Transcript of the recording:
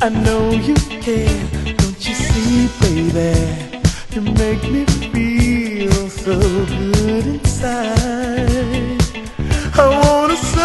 know you care, don't you see, baby? You make me feel so good inside. I wanna